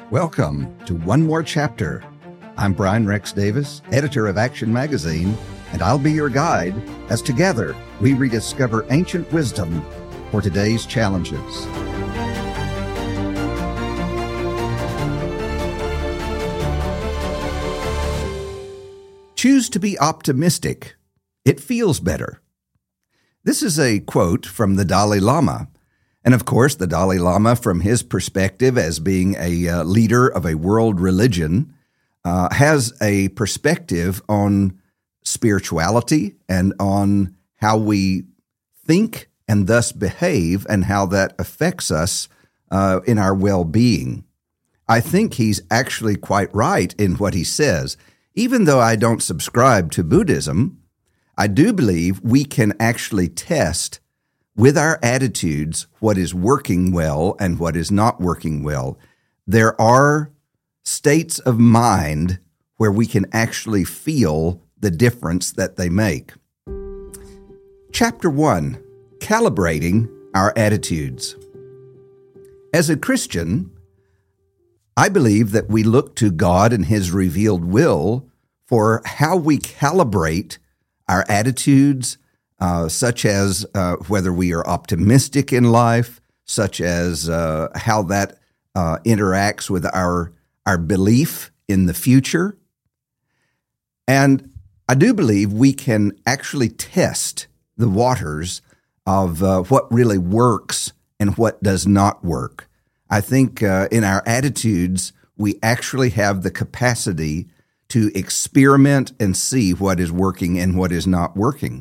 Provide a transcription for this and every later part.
Welcome to One More Chapter. I'm Brian Rex Davis, editor of Action Magazine, and I'll be your guide as together we rediscover ancient wisdom for today's challenges. Choose to be optimistic. It feels better. This is a quote from the Dalai Lama. And of course, the Dalai Lama, from his perspective as being a leader of a world religion, has a perspective on spirituality and on how we think and thus behave and how that affects us in our well-being. I think he's actually quite right in what he says. Even though I don't subscribe to Buddhism, I do believe we can actually test with our attitudes what is working well and what is not working well. There are states of mind where we can actually feel the difference that they make. Chapter 1, Calibrating Our Attitudes. As a Christian, I believe that we look to God and His revealed will for how we calibrate our attitudes, such as whether we are optimistic in life, such as how that interacts with our belief in the future. And I do believe we can actually test the waters of what really works and what does not work. I think in our attitudes, we actually have the capacity to experiment and see what is working and what is not working.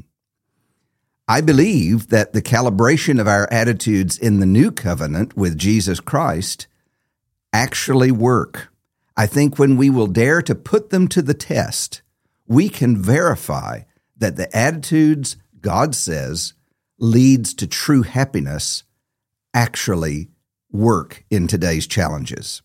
I believe that the calibration of our attitudes in the new covenant with Jesus Christ actually work. I think when we will dare to put them to the test, we can verify that the attitudes God says leads to true happiness actually work in today's challenges.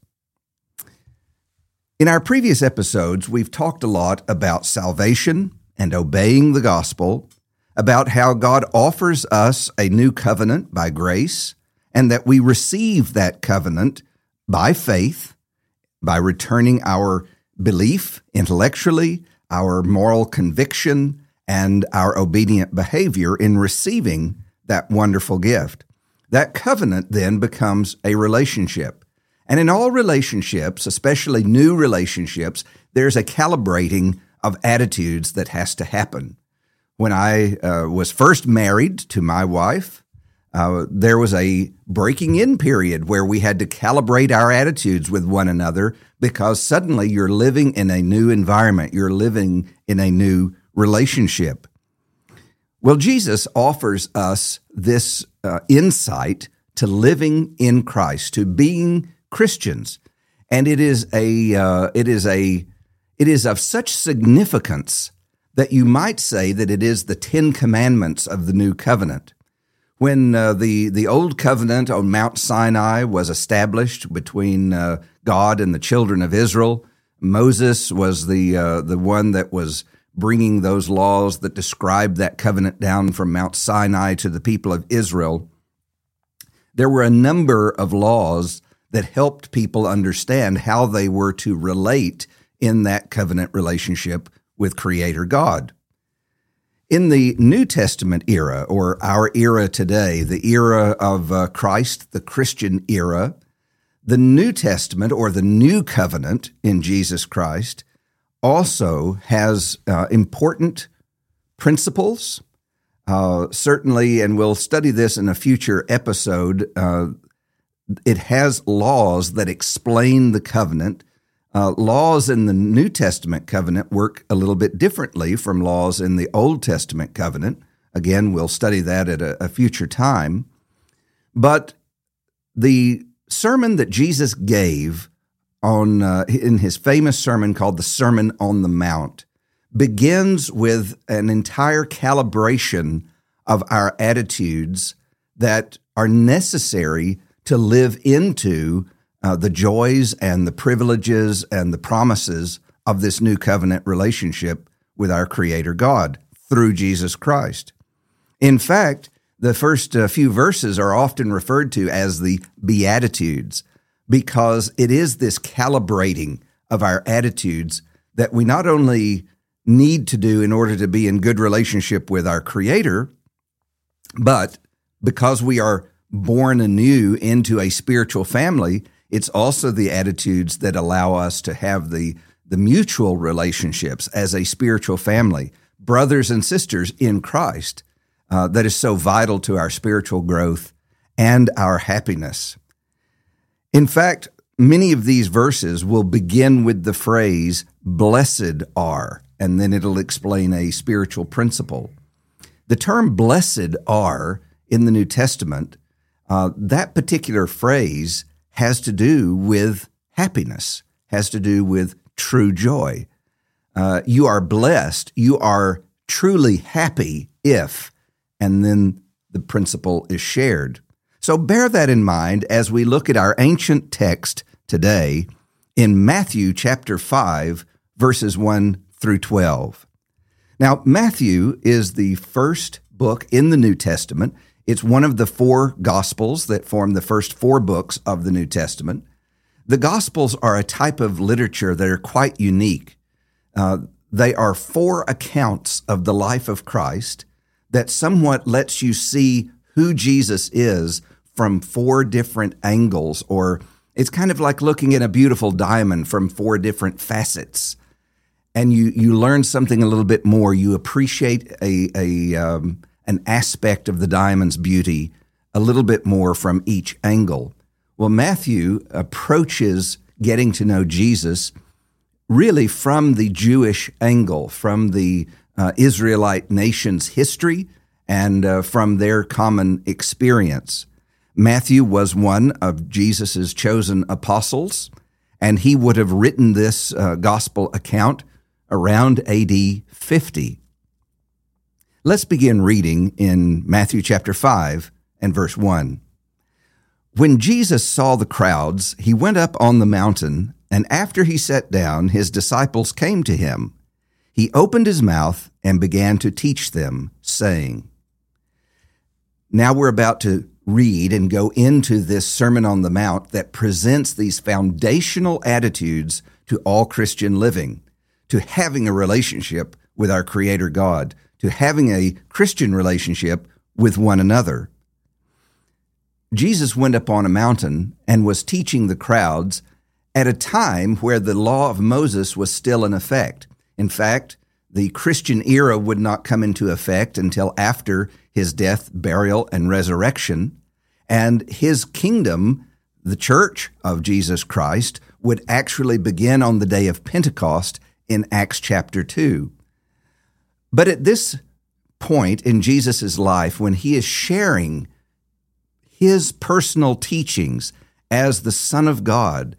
In our previous episodes, we've talked a lot about salvation and obeying the gospel, about how God offers us a new covenant by grace, and that we receive that covenant by faith, by returning our belief intellectually, our moral conviction, and our obedient behavior in receiving that wonderful gift. That covenant then becomes a relationship. And in all relationships, especially new relationships, there's a calibrating of attitudes that has to happen. When I was first married to my wife, there was a breaking in period where we had to calibrate our attitudes with one another because suddenly you're living in a new environment. You're living in a new relationship. Well, Jesus offers us this insight to living in Christ, to being Christians, and it is of such significance that you might say that it is the 10 Commandments of the New Covenant. When the Old Covenant on Mount Sinai was established between God and the children of Israel, Moses was the one that was bringing those laws that described that covenant down from Mount Sinai to the people of Israel. There were a number of laws that helped people understand how they were to relate in that covenant relationship with Creator God. In the New Testament era, or our era today, the era of Christ, the Christian era, the New Testament, or the New Covenant in Jesus Christ, also has important principles, certainly, and we'll study this in a future episode. It has laws that explain the covenant. Laws in the New Testament covenant work a little bit differently from laws in the Old Testament covenant. Again, we'll study that at a future time. But the sermon that Jesus gave in his famous sermon called the Sermon on the Mount begins with an entire calibration of our attitudes that are necessary to live into the joys and the privileges and the promises of this new covenant relationship with our Creator God through Jesus Christ. In fact, the first few verses are often referred to as the Beatitudes. because it is this calibrating of our attitudes that we not only need to do in order to be in good relationship with our Creator, but because we are born anew into a spiritual family, it's also the attitudes that allow us to have the mutual relationships as a spiritual family, brothers and sisters in Christ, that is so vital to our spiritual growth and our happiness. In fact, many of these verses will begin with the phrase, blessed are, and then it'll explain a spiritual principle. The term blessed are in the New Testament, that particular phrase has to do with happiness, has to do with true joy. You are blessed, you are truly happy if, and then the principle is shared. So bear that in mind as we look at our ancient text today in Matthew chapter 5, verses 1 through 12. Now, Matthew is the first book in the New Testament. It's one of the four Gospels that form the first four books of the New Testament. The Gospels are a type of literature that are quite unique. They are four accounts of the life of Christ that somewhat lets you see who Jesus is from four different angles, or it's kind of like looking at a beautiful diamond from four different facets. And you learn something a little bit more. You appreciate an aspect of the diamond's beauty a little bit more from each angle. Well, Matthew approaches getting to know Jesus really from the Jewish angle, from the Israelite nation's history and from their common experience. Matthew was one of Jesus's chosen apostles, and he would have written this gospel account around AD 50. Let's begin reading in Matthew chapter 5 and verse 1. When Jesus saw the crowds, he went up on the mountain, and after he sat down, his disciples came to him. He opened his mouth and began to teach them, saying. Now we're about to read and go into this Sermon on the Mount that presents these foundational attitudes to all Christian living, to having a relationship with our Creator God, to having a Christian relationship with one another. Jesus went up on a mountain and was teaching the crowds at a time where the law of Moses was still in effect. In fact, the Christian era would not come into effect until after his death, burial, and resurrection, and his kingdom, the church of Jesus Christ, would actually begin on the day of Pentecost in Acts chapter 2. But at this point in Jesus' life, when he is sharing his personal teachings as the Son of God,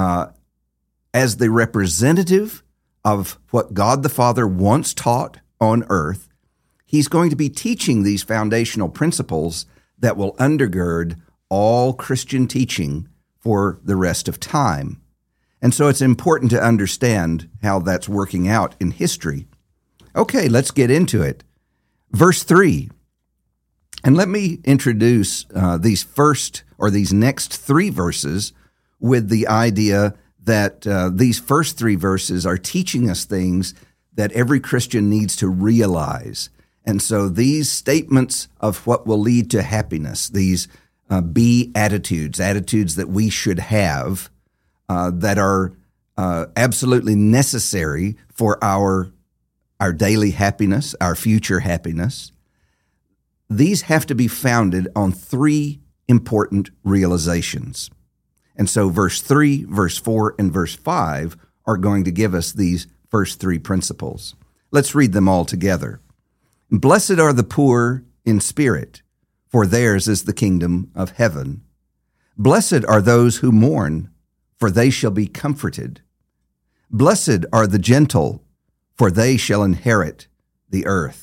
as the representative of what God the Father once taught on earth, he's going to be teaching these foundational principles that will undergird all Christian teaching for the rest of time. And so it's important to understand how that's working out in history. Okay, let's get into it. Verse 3. And let me introduce these next three verses with the idea that these first three verses are teaching us things that every Christian needs to realize. And so these statements of what will lead to happiness, these attitudes that we should have, that are absolutely necessary for our daily happiness, our future happiness, these have to be founded on three important realizations. And so verse 3, verse 4, and verse 5 are going to give us these first three principles. Let's read them all together. Blessed are the poor in spirit, for theirs is the kingdom of heaven. Blessed are those who mourn, for they shall be comforted. Blessed are the gentle, for they shall inherit the earth.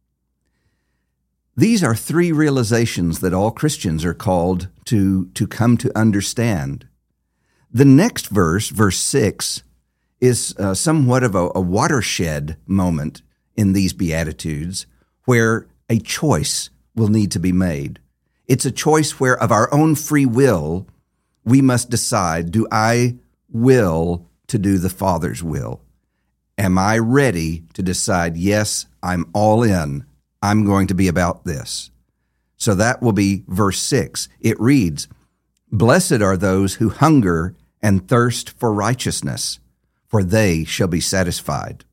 These are three realizations that all Christians are called to come to understand. The next verse, verse 6, is somewhat of a watershed moment in these Beatitudes where a choice will need to be made. It's a choice where of our own free will, we must decide, do I will to do the Father's will? Am I ready to decide, yes, I'm all in. I'm going to be about this. So that will be verse 6. It reads, "Blessed are those who hunger and thirst for righteousness, for they shall be satisfied."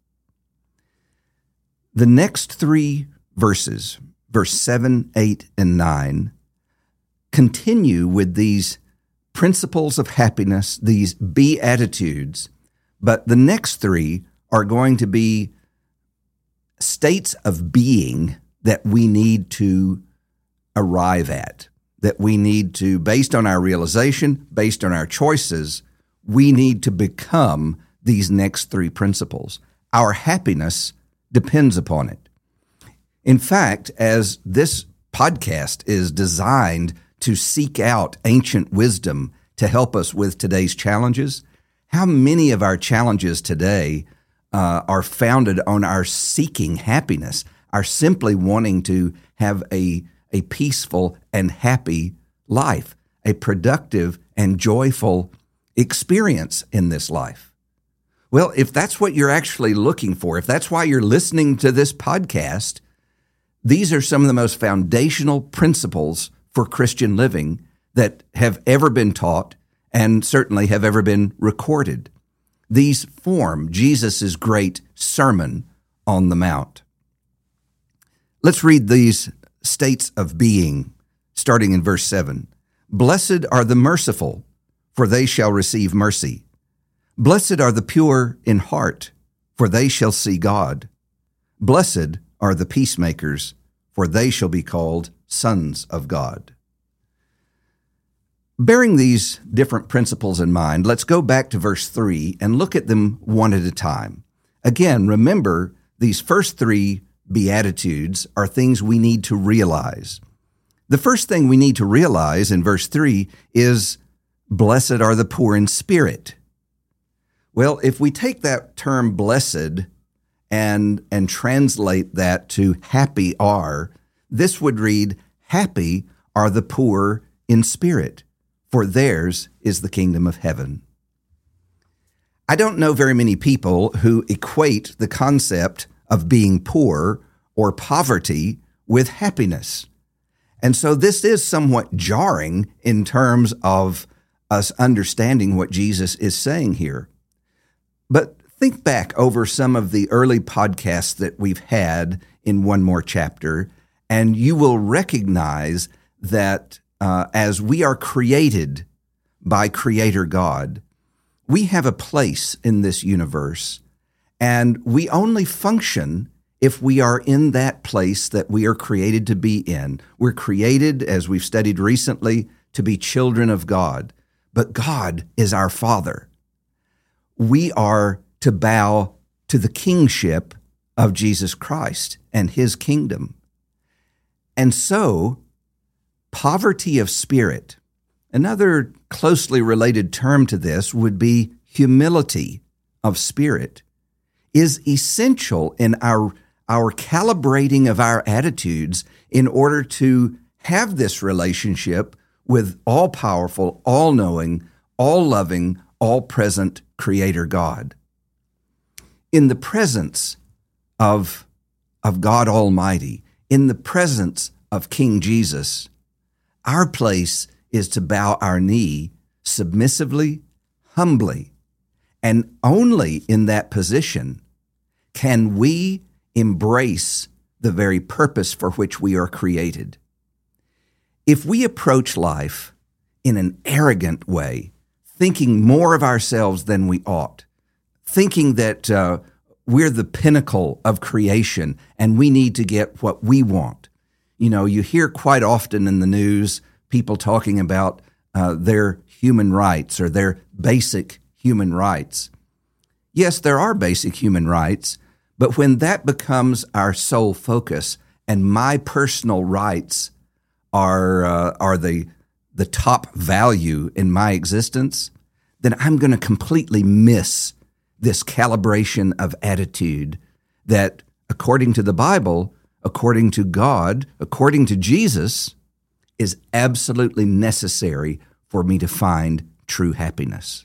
The next three verses, verse 7, 8, and 9, continue with these principles of happiness, these beatitudes, but the next three are going to be states of being that we need to arrive at, that we need to, based on our realization, based on our choices, we need to become these next three principles. Our happiness depends upon it. In fact, as this podcast is designed to seek out ancient wisdom to help us with today's challenges, how many of our challenges today are founded on our seeking happiness, our simply wanting to have a peaceful and happy life, a productive and joyful experience in this life? Well, if that's what you're actually looking for, if that's why you're listening to this podcast, these are some of the most foundational principles for Christian living that have ever been taught and certainly have ever been recorded. These form Jesus' great Sermon on the Mount. Let's read these states of being, starting in verse 7. "Blessed are the merciful, for they shall receive mercy. Blessed are the pure in heart, for they shall see God. Blessed are the peacemakers, for they shall be called sons of God." Bearing these different principles in mind, let's go back to verse 3 and look at them one at a time. Again, remember, these first three Beatitudes are things we need to realize. The first thing we need to realize in verse 3 is, "Blessed are the poor in spirit." Well, if we take that term blessed and translate that to happy are, this would read, "Happy are the poor in spirit, for theirs is the kingdom of heaven." I don't know very many people who equate the concept of being poor or poverty with happiness. And so this is somewhat jarring in terms of us understanding what Jesus is saying here. But think back over some of the early podcasts that we've had in One More Chapter, and you will recognize that as we are created by Creator God, we have a place in this universe, and we only function if we are in that place that we are created to be in. We're created, as we've studied recently, to be children of God, but God is our Father. We are to bow to the kingship of Jesus Christ and His kingdom. And so, poverty of spirit, another closely related term to this would be humility of spirit, is essential in our calibrating of our attitudes in order to have this relationship with all-powerful, all-knowing, all-loving, all-present Creator God. In the presence of God Almighty, in the presence of King Jesus, our place is to bow our knee submissively, humbly, and only in that position can we embrace the very purpose for which we are created. If we approach life in an arrogant way, thinking more of ourselves than we ought, thinking that we're the pinnacle of creation and we need to get what we want. You know, you hear quite often in the news people talking about their human rights or their basic human rights. Yes, there are basic human rights, but when that becomes our sole focus and my personal rights are the top value in my existence, then I'm going to completely miss this calibration of attitude that, according to the Bible, according to God, according to Jesus, is absolutely necessary for me to find true happiness.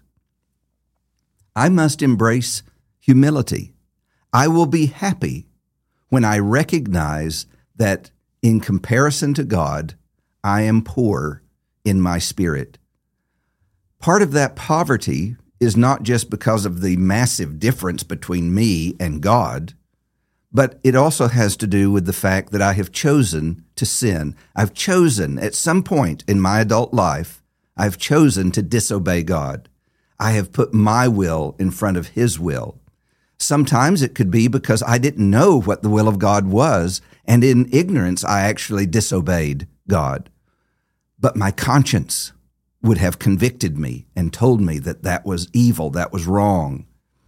I must embrace humility. I will be happy when I recognize that in comparison to God, I am poor in my spirit. Part of that poverty is not just because of the massive difference between me and God, but it also has to do with the fact that I have chosen to sin. I've chosen at some point in my adult life, I've chosen to disobey God. I have put my will in front of His will. Sometimes it could be because I didn't know what the will of God was, and in ignorance I actually disobeyed God. But my conscience would have convicted me and told me that that was evil, that was wrong.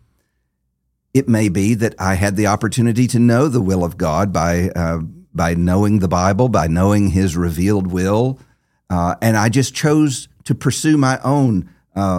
It may be that I had the opportunity to know the will of God by knowing the Bible, by knowing His revealed will, and I just chose to pursue my own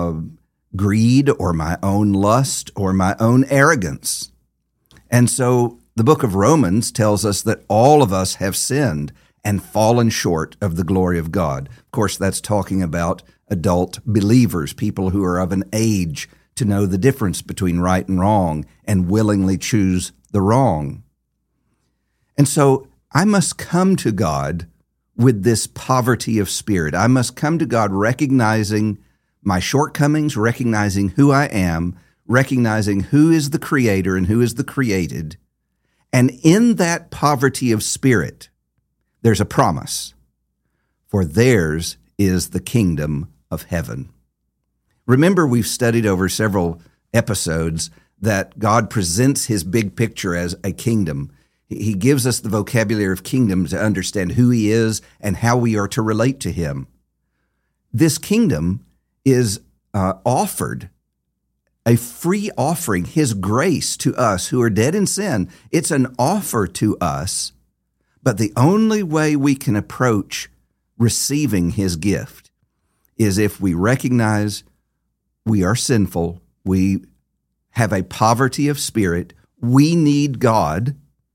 greed or my own lust or my own arrogance. And so the book of Romans tells us that all of us have sinned and fallen short of the glory of God. Of course, that's talking about adult believers, people who are of an age to know the difference between right and wrong and willingly choose the wrong. And so I must come to God with this poverty of spirit. I must come to God recognizing my shortcomings, recognizing who I am, recognizing who is the creator and who is the created. And in that poverty of spirit, there's a promise, for theirs is the kingdom of heaven. Remember, we've studied over several episodes that God presents His big picture as a kingdom. He gives us the vocabulary of kingdom to understand who He is and how we are to relate to Him. This kingdom is offered, a free offering, His grace to us who are dead in sin. It's an offer to us, but the only way we can approach receiving His gift is if we recognize we are sinful, we have a poverty of spirit, we need God,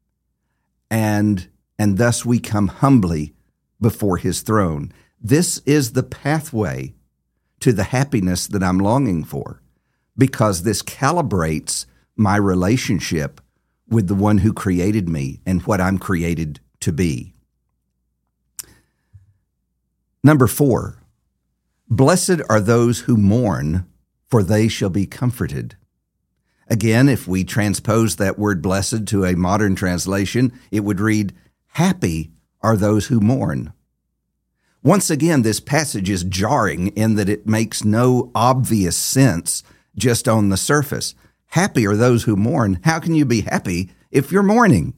and thus we come humbly before His throne. This is the pathway to the happiness that I'm longing for, because this calibrates my relationship with the one who created me and what I'm created to be. Number 4, blessed are those who mourn, for they shall be comforted. Again, if we transpose that word blessed to a modern translation, it would read, happy are those who mourn. Once again, this passage is jarring in that it makes no obvious sense just on the surface. Happy are those who mourn. How can you be happy if you're mourning?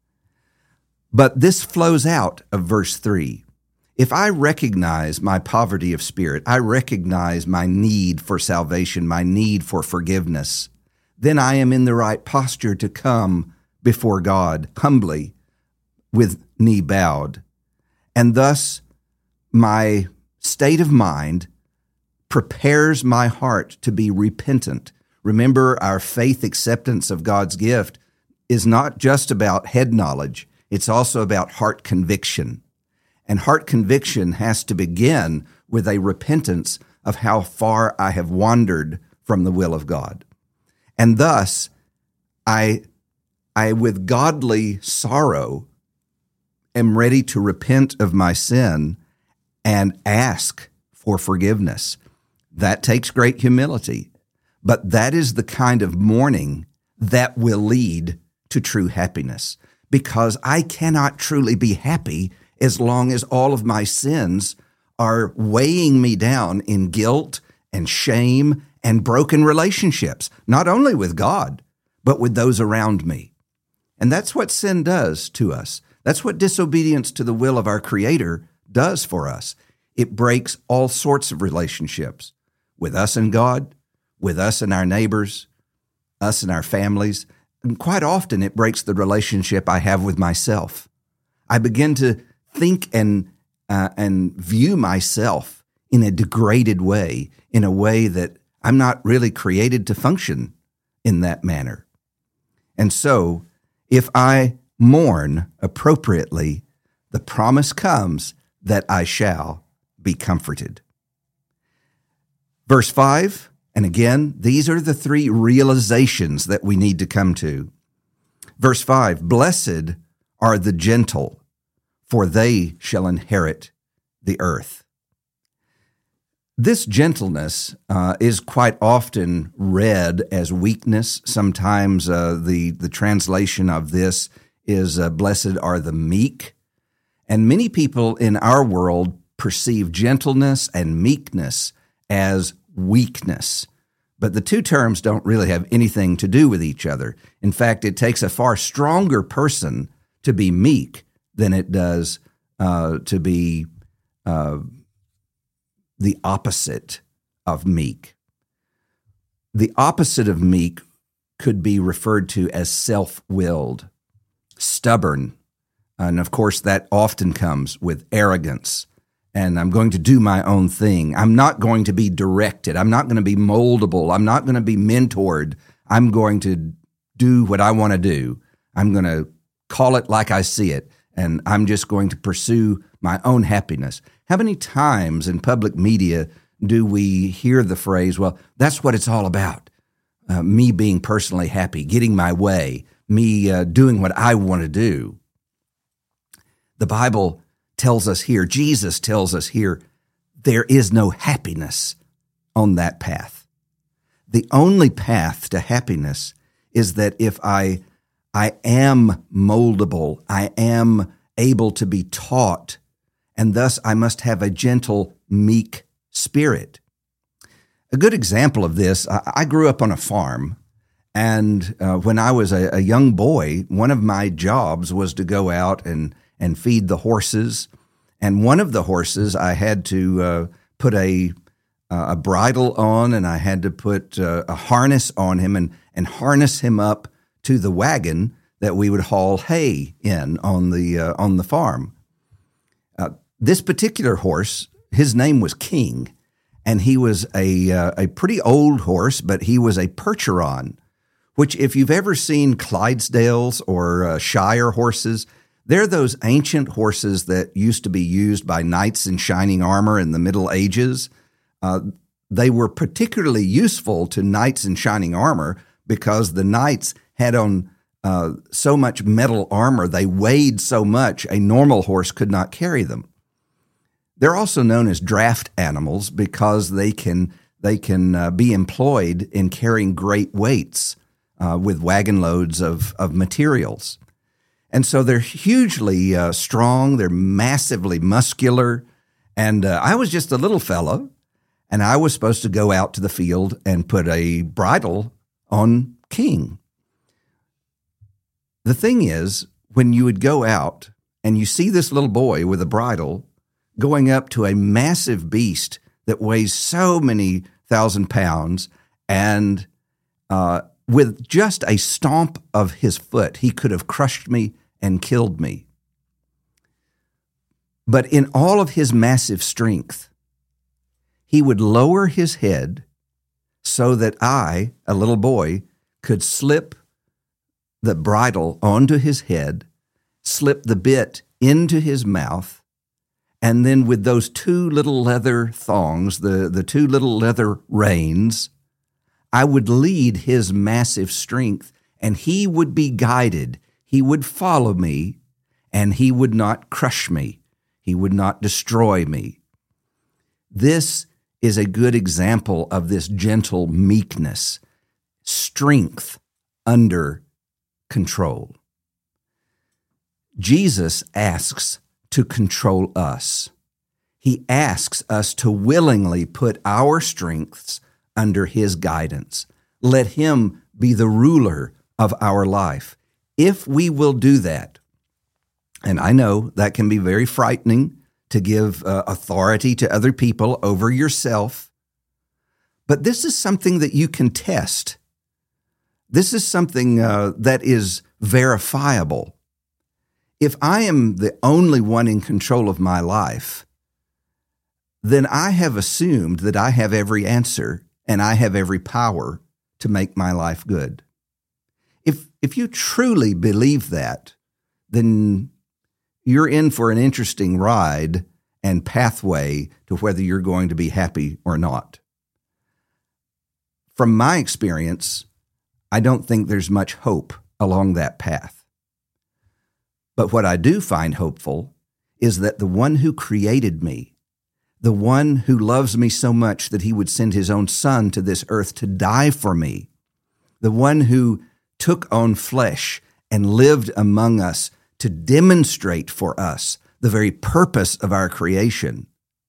But this flows out of verse 3. If I recognize my poverty of spirit, I recognize my need for salvation, my need for forgiveness, then I am in the right posture to come before God humbly with knee bowed. And thus, my state of mind prepares my heart to be repentant. Remember, our faith acceptance of God's gift is not just about head knowledge. It's also about heart conviction. And heart conviction has to begin with a repentance of how far I have wandered from the will of God. And thus, I with godly sorrow am ready to repent of my sin and ask for forgiveness. That takes great humility, but that is the kind of mourning that will lead to true happiness, because I cannot truly be happy as long as all of my sins are weighing me down in guilt and shame and broken relationships, not only with God, but with those around me. And that's what sin does to us. That's what disobedience to the will of our Creator does for us. It breaks all sorts of relationships with us and God, with us and our neighbors, us and our families. And quite often it breaks the relationship I have with myself. I begin to think and view myself in a degraded way, in a way that I'm not really created to function in that manner. And so, if I mourn appropriately, the promise comes that I shall be comforted. Verse 5, and again, these are the three realizations that we need to come to. Verse 5, blessed are the gentle, for they shall inherit the earth. This gentleness is quite often read as weakness. Sometimes the translation of this is blessed are the meek. And many people in our world perceive gentleness and meekness as weakness. But the two terms don't really have anything to do with each other. In fact, it takes a far stronger person to be meek than it does to be the opposite of meek. The opposite of meek could be referred to as self-willed, stubborn, and of course that often comes with arrogance. And I'm going to do my own thing. I'm not going to be directed. I'm not going to be moldable. I'm not going to be mentored. I'm going to do what I want to do. I'm going to call it like I see it, and I'm just going to pursue my own happiness. How many times in public media do we hear the phrase, well, that's what it's all about, me being personally happy, getting my way, me doing what I want to do? The Bible tells us here, Jesus tells us here, there is no happiness on that path. The only path to happiness is that if I am moldable, I am able to be taught, and thus I must have a gentle, meek spirit. A good example of this, I grew up on a farm, and when I was a young boy, one of my jobs was to go out and feed the horses. And one of the horses, I had to put a bridle on, and I had to put a harness on him and harness him up to the wagon that we would haul hay in on the farm. This particular horse, his name was King, and he was a pretty old horse, but he was a Percheron, which if you've ever seen Clydesdales or Shire horses, they're those ancient horses that used to be used by knights in shining armor in the Middle Ages. They were particularly useful to knights in shining armor because the knights had on so much metal armor, they weighed so much, a normal horse could not carry them. They're also known as draft animals because they can be employed in carrying great weights with wagon loads of materials. And so they're hugely strong, they're massively muscular, and I was just a little fellow, and I was supposed to go out to the field and put a bridle on King. The thing is, when you would go out and you see this little boy with a bridle going up to a massive beast that weighs so many thousand pounds, and with just a stomp of his foot, he could have crushed me and killed me. But in all of his massive strength, he would lower his head so that I, a little boy, could slip the bridle onto his head, slip the bit into his mouth, and then with those two little leather thongs, the two little leather reins, I would lead his massive strength, and he would be guided. He would follow me, and he would not crush me. He would not destroy me. This is a good example of this gentle meekness, strength under control. Jesus asks to control us. He asks us to willingly put our strengths under his guidance. Let him be the ruler of our life. If we will do that, and I know that can be very frightening to give authority to other people over yourself, but this is something that you can test. This is something that is verifiable. If I am the only one in control of my life, then I have assumed that I have every answer and I have every power to make my life good. If you truly believe that, then you're in for an interesting ride and pathway to whether you're going to be happy or not. from my experience, I don't think there's much hope along that path. But what I do find hopeful is that the one who created me, the one who loves me so much that he would send his own son to this earth to die for me, the one who took on flesh and lived among us to demonstrate for us the very purpose of our creation,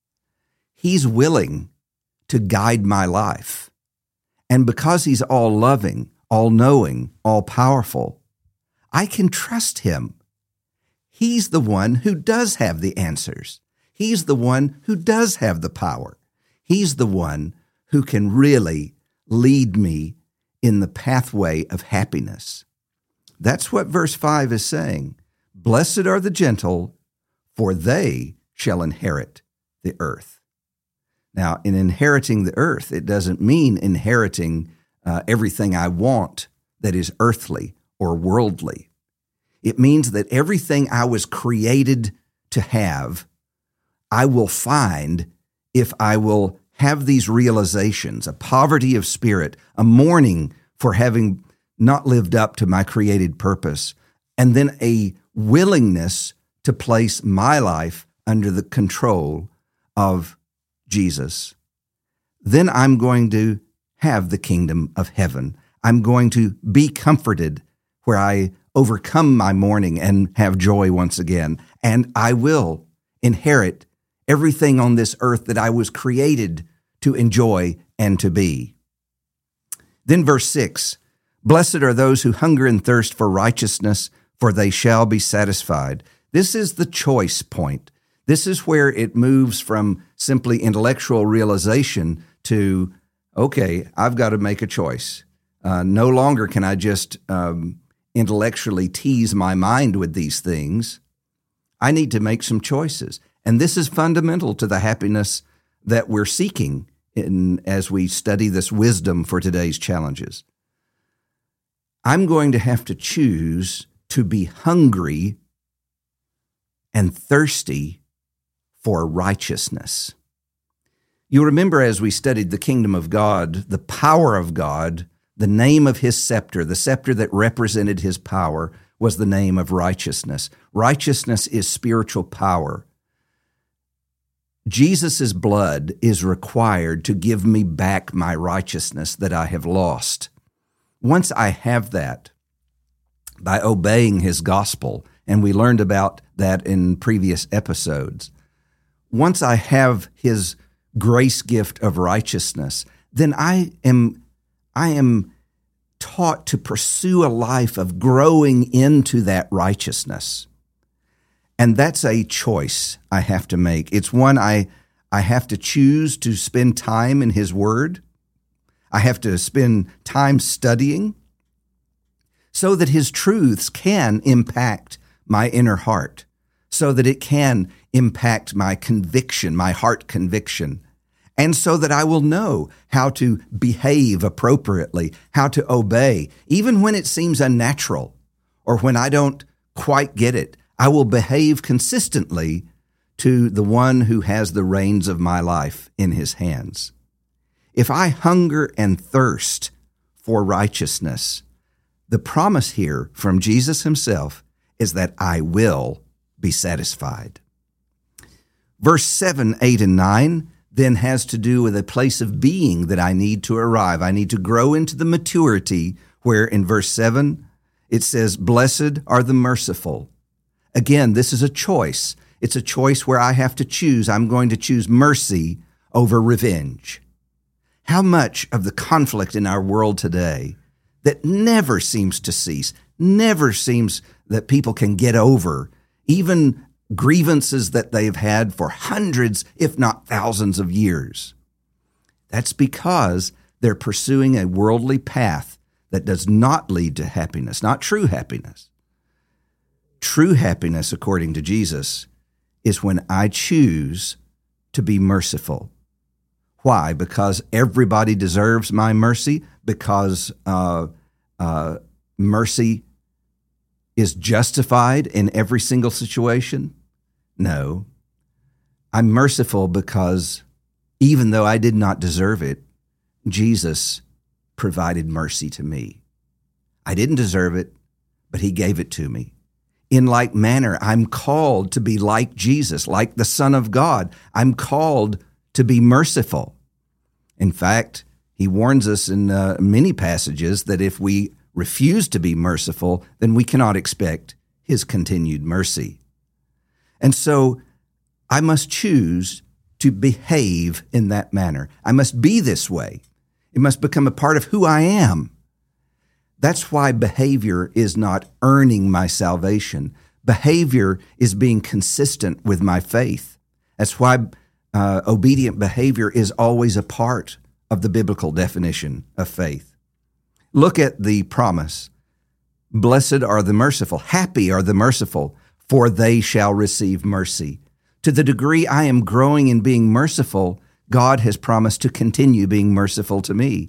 he's willing to guide my life. And because he's all-loving, all-knowing, all-powerful, I can trust him. He's the one who does have the answers. He's the one who does have the power. He's the one who can really lead me in the pathway of happiness. That's what verse 5 is saying. Blessed are the gentle, for they shall inherit the earth. Now, in inheriting the earth, it doesn't mean inheriting everything I want that is earthly or worldly. It means that everything I was created to have, I will find if I will have these realizations, a poverty of spirit, a mourning for having not lived up to my created purpose, and then a willingness to place my life under the control of Jesus. Then I'm going to have the kingdom of heaven. I'm going to be comforted where I overcome my mourning and have joy once again. And I will inherit everything on this earth that I was created to enjoy and to be. Then verse 6, blessed are those who hunger and thirst for righteousness, for they shall be satisfied. This is the choice point. This is where it moves from simply intellectual realization to, okay, I've got to make a choice. No longer can I just intellectually tease my mind with these things. I need to make some choices. And this is fundamental to the happiness that we're seeking as we study this wisdom for today's challenges. I'm going to have to choose to be hungry and thirsty for righteousness. You remember as we studied the kingdom of God, the power of God, the name of his scepter, the scepter that represented his power, was the name of righteousness. Righteousness is spiritual power. Jesus' blood is required to give me back my righteousness that I have lost. Once I have that, by obeying his gospel, and we learned about that in previous episodes, once I have his grace gift of righteousness, then I am taught to pursue a life of growing into that righteousness. And that's a choice I have to make. It's one I have to choose to spend time in his word. I have to spend time studying so that his truths can impact my inner heart, so that it can impact my conviction, my heart conviction, and so that I will know how to behave appropriately, how to obey, even when it seems unnatural or when I don't quite get it. I will behave consistently to the one who has the reins of my life in his hands. If I hunger and thirst for righteousness, the promise here from Jesus himself is that I will be satisfied. Verse 7, 8, and 9 then has to do with a place of being that I need to arrive. I need to grow into the maturity where in verse 7 it says, blessed are the merciful. Again, this is a choice. It's a choice where I have to choose. I'm going to choose mercy over revenge. How much of the conflict in our world today that never seems to cease, never seems that people can get over, even grievances that they've had for hundreds, if not thousands of years. That's because they're pursuing a worldly path that does not lead to happiness, not true happiness. True happiness, according to Jesus, is when I choose to be merciful. Why? Because everybody deserves my mercy, because mercy is justified in every single situation? No. I'm merciful because even though I did not deserve it, Jesus provided mercy to me. I didn't deserve it, but he gave it to me. In like manner, I'm called to be like Jesus, like the Son of God. I'm called to be merciful. In fact, he warns us in many passages that if we refuse to be merciful, then we cannot expect his continued mercy. And so I must choose to behave in that manner. I must be this way. It must become a part of who I am. That's why behavior is not earning my salvation. Behavior is being consistent with my faith. That's why obedient behavior is always a part of the biblical definition of faith. Look at the promise. Blessed are the merciful, happy are the merciful, for they shall receive mercy. To the degree I am growing in being merciful, God has promised to continue being merciful to me.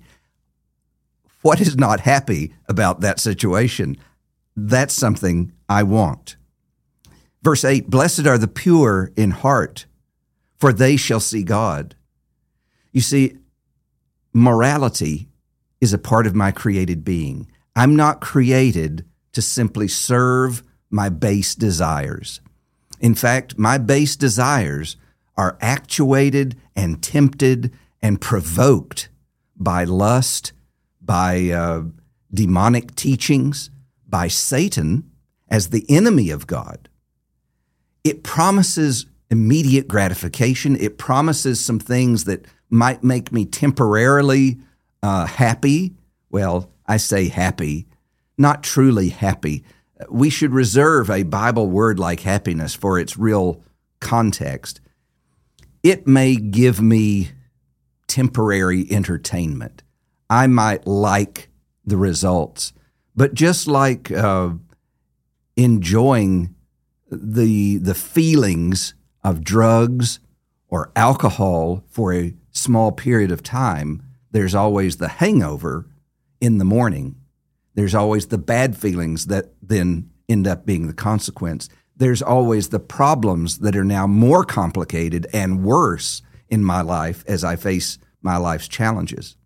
What is not happy about that situation? That's something I want. Verse 8, blessed are the pure in heart, for they shall see God. You see, morality is a part of my created being. I'm not created to simply serve my base desires. In fact, my base desires are actuated and tempted and provoked by lust, by demonic teachings, by Satan as the enemy of God. It promises immediate gratification. It promises some things that might make me temporarily happy. Well, I say happy, not truly happy. We should reserve a Bible word like happiness for its real context. It may give me temporary entertainment. I might like the results, but just like enjoying the feelings of drugs or alcohol for a small period of time, there's always the hangover in the morning. There's always the bad feelings that then end up being the consequence. There's always the problems that are now more complicated and worse in my life as I face my life's challenges.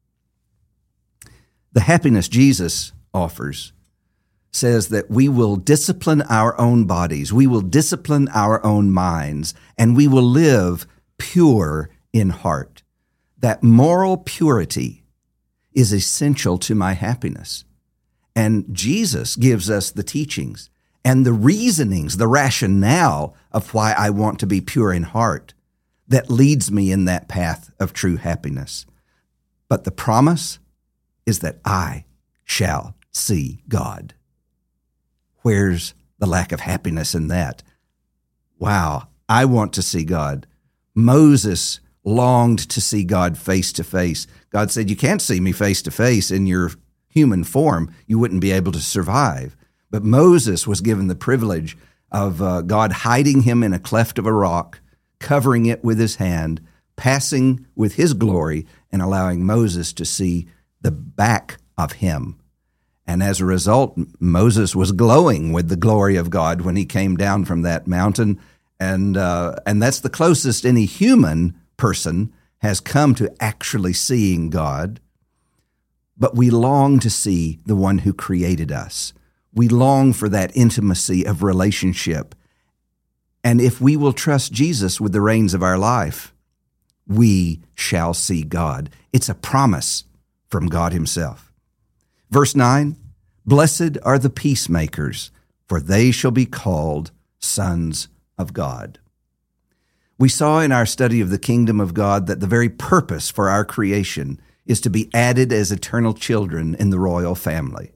The happiness Jesus offers says that we will discipline our own bodies, we will discipline our own minds, and we will live pure in heart. That moral purity is essential to my happiness. And Jesus gives us the teachings and the reasonings, the rationale of why I want to be pure in heart that leads me in that path of true happiness. But the promise is that I shall see God. Where's the lack of happiness in that? Wow, I want to see God. Moses longed to see God face to face. God said, you can't see me face to face in your human form. You wouldn't be able to survive. But Moses was given the privilege of God hiding him in a cleft of a rock, covering it with his hand, passing with his glory, and allowing Moses to see the back of him. And as a result, Moses was glowing with the glory of God when he came down from that mountain. And that's the closest any human person has come to actually seeing God. But we long to see the one who created us. We long for that intimacy of relationship. And if we will trust Jesus with the reins of our life, we shall see God. It's a promise from God himself. Verse 9, blessed are the peacemakers, for they shall be called sons of God. We saw in our study of the kingdom of God that the very purpose for our creation is to be added as eternal children in the royal family.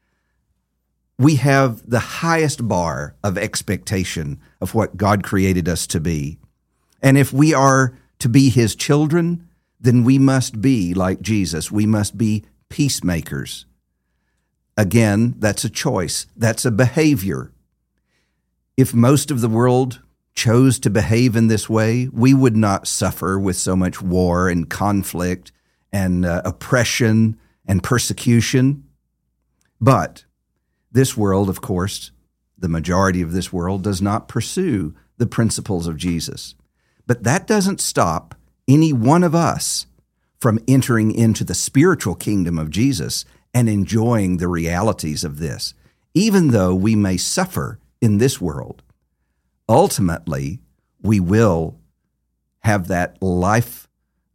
We have the highest bar of expectation of what God created us to be. And if we are to be his children, then we must be like Jesus. We must be peacemakers. Again, that's a choice. That's a behavior. If most of the world chose to behave in this way, we would not suffer with so much war and conflict and oppression and persecution. But this world, of course, the majority of this world does not pursue the principles of Jesus. But that doesn't stop any one of us from entering into the spiritual kingdom of Jesus and enjoying the realities of this. Even though we may suffer in this world, ultimately we will have that life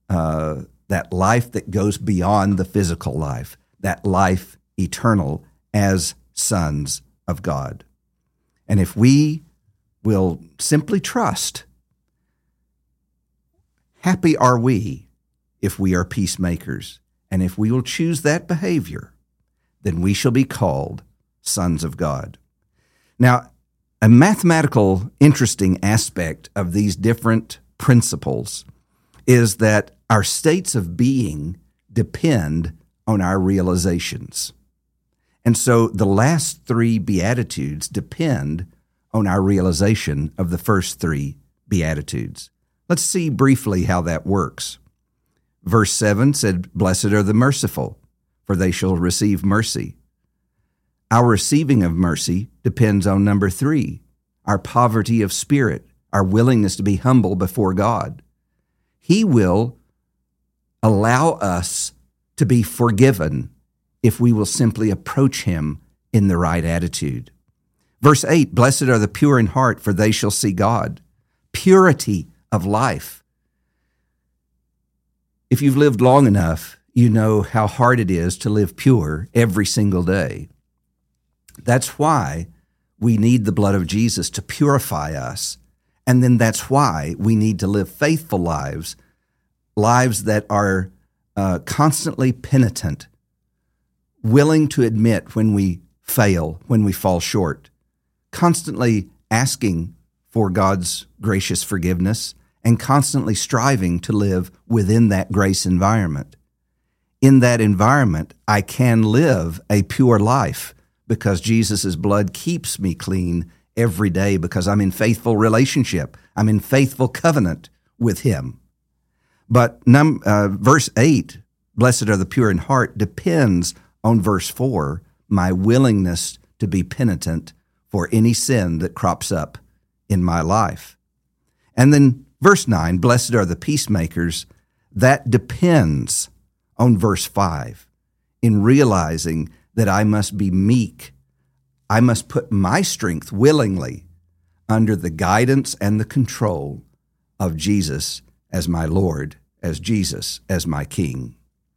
that goes beyond the physical life, that life eternal as sons of God. And if we will simply trust, happy are we if we are peacemakers. And if we will choose that behavior, then we shall be called sons of God. Now, a mathematical interesting aspect of these different principles is that our states of being depend on our realizations. And so the last three Beatitudes depend on our realization of the first three Beatitudes. Let's see briefly how that works. Verse 7 said, "Blessed are the merciful, for they shall receive mercy." Our receiving of mercy depends on number 3, our poverty of spirit, our willingness to be humble before God. He will allow us to be forgiven if we will simply approach Him in the right attitude. Verse 8, "Blessed are the pure in heart, for they shall see God." Purity of life. If you've lived long enough, you know how hard it is to live pure every single day. That's why we need the blood of Jesus to purify us. And then that's why we need to live faithful lives that are constantly penitent, willing to admit when we fail, when we fall short, constantly asking for God's gracious forgiveness, and constantly striving to live within that grace environment. In that environment, I can live a pure life because Jesus' blood keeps me clean every day because I'm in faithful relationship. I'm in faithful covenant with Him. But verse 8, "Blessed are the pure in heart," depends on verse 4, my willingness to be penitent for any sin that crops up in my life. And then verse 9, "Blessed are the peacemakers," that depends on verse 5, in realizing that I must be meek. I must put my strength willingly under the guidance and the control of Jesus as my Lord, as Jesus as my King.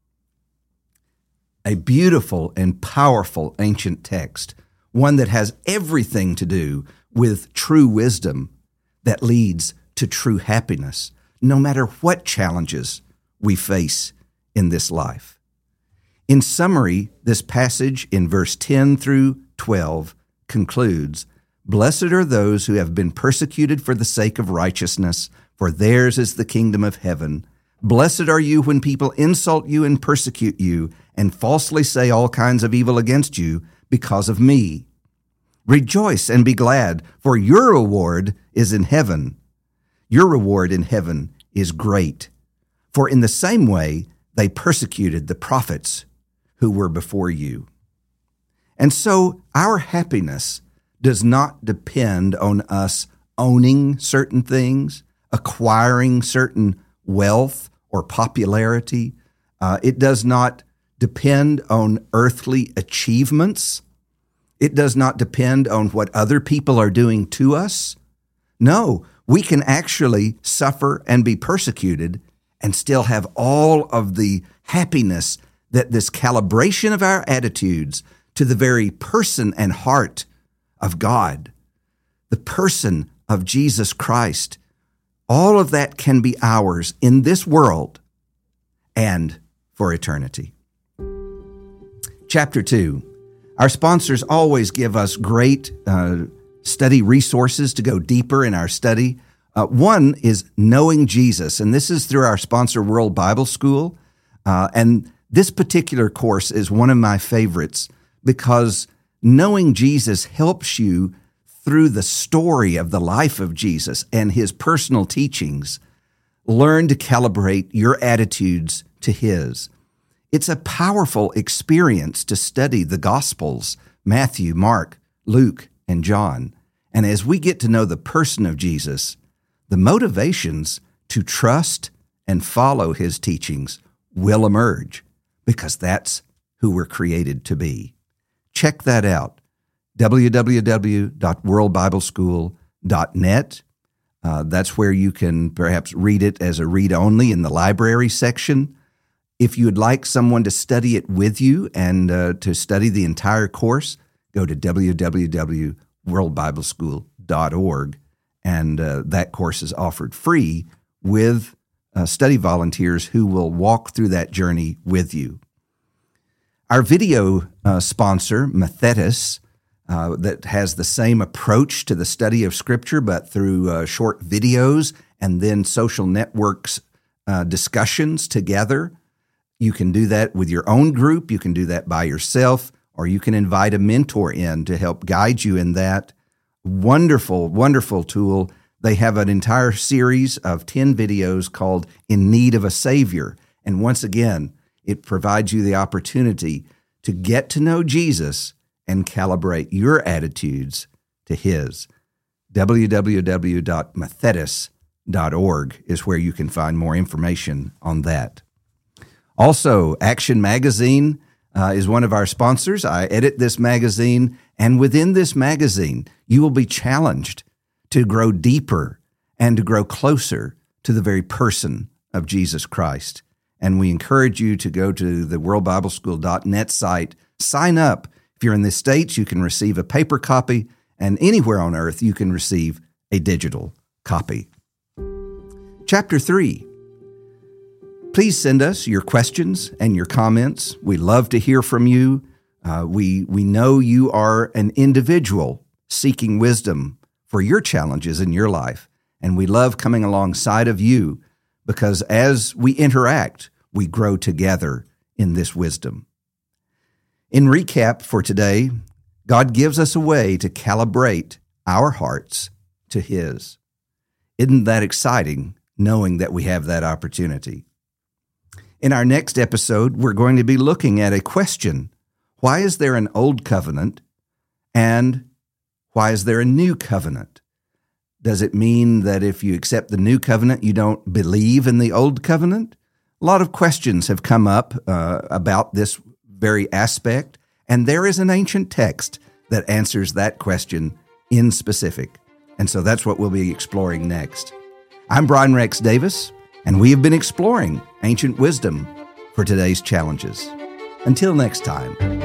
A beautiful and powerful ancient text, one that has everything to do with true wisdom that leads to true happiness, no matter what challenges we face in this life. In summary, this passage in verse 10 through 12 concludes, "Blessed are those who have been persecuted for the sake of righteousness, for theirs is the kingdom of heaven. Blessed are you when people insult you and persecute you and falsely say all kinds of evil against you because of me. Rejoice and be glad, for your reward is in heaven. Your reward in heaven is great. For in the same way they persecuted the prophets who were before you." And so our happiness does not depend on us owning certain things, acquiring certain wealth or popularity. It does not depend on earthly achievements. It does not depend on what other people are doing to us. No, we can actually suffer and be persecuted and still have all of the happiness that this calibration of our attitudes to the very person and heart of God, the person of Jesus Christ, all of that can be ours in this world and for eternity. Chapter 2. Our sponsors always give us great study resources to go deeper in our study. One is Knowing Jesus, and this is through our sponsor, World Bible School. And this particular course is one of my favorites because knowing Jesus helps you through the story of the life of Jesus and His personal teachings, learn to calibrate your attitudes to His. It's a powerful experience to study the Gospels, Matthew, Mark, Luke, and John. And as we get to know the person of Jesus, the motivations to trust and follow His teachings will emerge, because that's who we're created to be. Check that out, www.worldbibleschool.net. That's where you can perhaps read it as a read-only in the library section. If you'd like someone to study it with you and to study the entire course, go to www.worldbibleschool.org, and that course is offered free with study volunteers who will walk through that journey with you. Our video sponsor, Mathetes, that has the same approach to the study of Scripture, but through short videos and then social networks discussions together. You can do that with your own group, you can do that by yourself, or you can invite a mentor in to help guide you in that. Wonderful, wonderful tool. They have an entire series of 10 videos called In Need of a Savior. And once again, it provides you the opportunity to get to know Jesus and calibrate your attitudes to His. www.mathetes.org is where you can find more information on that. Also, Action Magazine is one of our sponsors. I edit this magazine, and within this magazine, you will be challenged to grow deeper and to grow closer to the very person of Jesus Christ. And we encourage you to go to the worldbibleschool.net site, sign up. If you're in the States, you can receive a paper copy, and anywhere on earth, you can receive a digital copy. Chapter 3. Please send us your questions and your comments. We love to hear from you. We know you are an individual seeking wisdom for your challenges in your life, and we love coming alongside of you because as we interact, we grow together in this wisdom. In recap for today, God gives us a way to calibrate our hearts to His. Isn't that exciting, knowing that we have that opportunity? In our next episode, we're going to be looking at a question. Why is there an old covenant and why is there a new covenant? Does it mean that if you accept the new covenant, you don't believe in the old covenant? A lot of questions have come up about this very aspect, and there is an ancient text that answers that question in specific. And so that's what we'll be exploring next. I'm Brian Rex Davis, and we have been exploring ancient wisdom for today's challenges. Until next time.